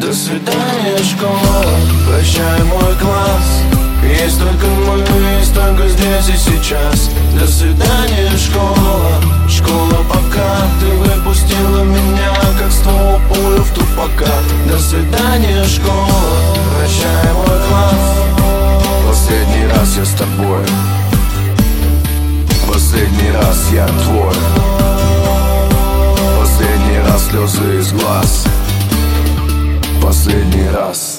До свидания, школа, прощай, мой класс. Есть только мы, есть только здесь и сейчас. До свидания, школа, школа, пока. Ты выпустила меня, как ствол пулю в тупака. До свидания, школа, прощай, мой класс. Последний раз я с тобой, последний раз я твой, последний раз слезы из глаз, последний раз.